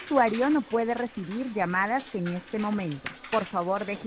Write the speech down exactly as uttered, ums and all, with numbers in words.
usuario no puede recibir llamadas en este momento. Por favor, deje